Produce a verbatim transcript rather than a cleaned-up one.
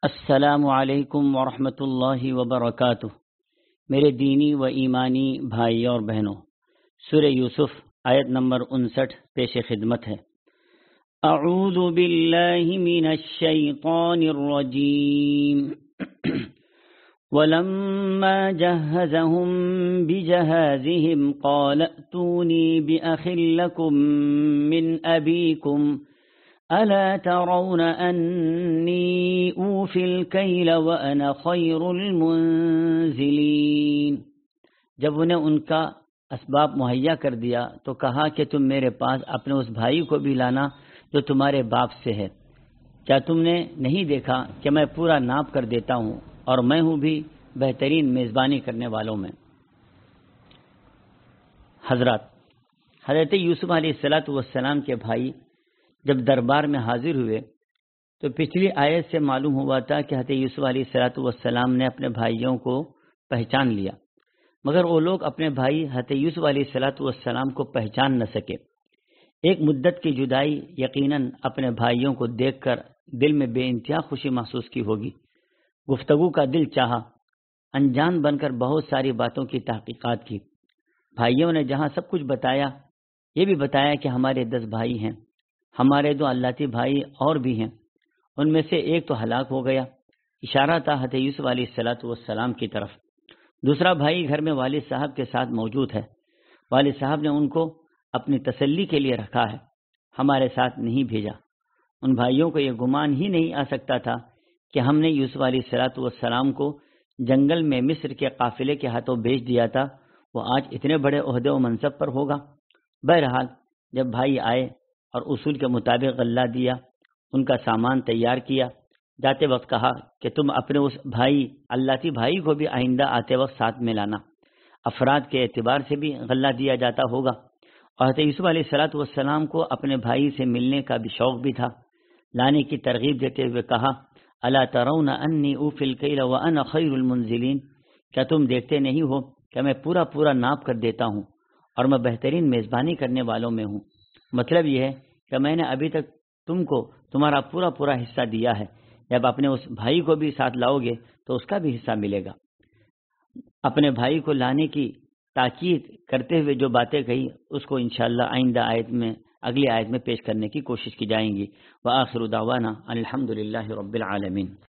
السلام علیکم ورحمۃ اللہ وبرکاتہ۔ میرے دینی و ایمانی بھائی اور بہنوں، سورہ یوسف آیت نمبر انسٹھ پیش خدمت ہے۔ اعوذ باللہ من الشیطان الرجیم ولما جہزہم بجہازہم قال ائتونی بأخ لکم من ابیکم ألا ترون أني أوفي الكيل وأنا خير المنزلين۔ جب انہیں ان کا اسباب مہیا کر دیا تو کہا کہ تم میرے پاس اپنے اس بھائی کو بھی لانا جو تمہارے باپ سے ہے۔ کیا تم نے نہیں دیکھا کہ میں پورا ناپ کر دیتا ہوں اور میں ہوں بھی بہترین میزبانی کرنے والوں میں۔ حضرات، حضرت یوسف علیہ الصلاۃ والسلام کے بھائی جب دربار میں حاضر ہوئے تو پچھلی آیت سے معلوم ہوا تھا کہ حضرت یوسف علیہ الصلاۃ والسلام نے اپنے بھائیوں کو پہچان لیا، مگر وہ لوگ اپنے بھائی حضرت یوسف علیہ الصلاۃ والسلام کو پہچان نہ سکے۔ ایک مدت کی جدائی یقیناً اپنے بھائیوں کو دیکھ کر دل میں بے انتہا خوشی محسوس کی ہوگی۔ گفتگو کا دل چاہا، انجان بن کر بہت ساری باتوں کی تحقیقات کی۔ بھائیوں نے جہاں سب کچھ بتایا، یہ بھی بتایا کہ ہمارے دس بھائی ہیں، ہمارے دو اللہ بھائی اور بھی ہیں، ان میں سے ایک تو ہلاک ہو گیا، اشارہ تھا حضرت یوسف علیہ الصلاۃ والسلام کی طرف۔ دوسرا بھائی گھر میں والد صاحب کے ساتھ موجود ہے، والد صاحب نے ان کو اپنی تسلی کے لیے رکھا ہے، ہمارے ساتھ نہیں بھیجا۔ ان بھائیوں کو یہ گمان ہی نہیں آ سکتا تھا کہ ہم نے یوسف علیہ الصلاۃ والسلام کو جنگل میں مصر کے قافلے کے ہاتھوں بیچ دیا تھا، وہ آج اتنے بڑے عہدے و منصب پر ہوگا۔ بہرحال جب بھائی آئے اور اصول کے مطابق غلہ دیا، ان کا سامان تیار کیا، جاتے وقت کہا کہ تم اپنے اس بھائی اللہ بھائی کو بھی آئندہ آتے وقت ساتھ میں لانا۔ افراد کے اعتبار سے بھی غلہ دیا جاتا ہوگا، اور حضرت یوسف علیہ الصلاۃ والسلام کو اپنے بھائی سے ملنے کا بھی شوق بھی تھا۔ لانے کی ترغیب دیتے ہوئے کہا الا ترون انی اوفی الکیل وانا خیر المنزلین، کیا تم دیکھتے نہیں ہو کہ میں پورا پورا ناپ کر دیتا ہوں اور میں بہترین میزبانی کرنے والوں میں ہوں۔ مطلب یہ ہے کہ میں نے ابھی تک تم کو تمہارا پورا پورا حصہ دیا ہے، جب اپنے اس بھائی کو بھی ساتھ لاؤ گے تو اس کا بھی حصہ ملے گا۔ اپنے بھائی کو لانے کی تاکید کرتے ہوئے جو باتیں کہی اس کو انشاءاللہ آئندہ آیت میں اگلی آیت میں پیش کرنے کی کوشش کی جائیں گی۔ وآخر دعوانا الحمد للہ رب العالمین۔